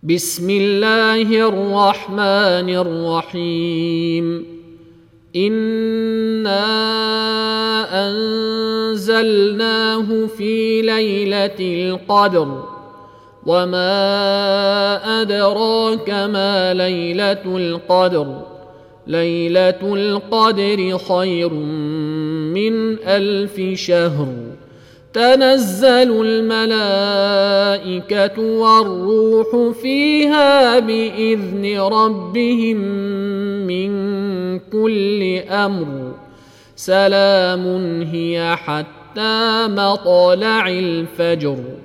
بسم الله الرحمن الرحيم إنا أنزلناه في ليلة القدر وما أدراك ما ليلة القدر ليلة القدر خير من 1000 شهر تنزل الملائكة والروح فيها بإذن ربهم من كل أمر سلام هي حتى مطلع الفجر.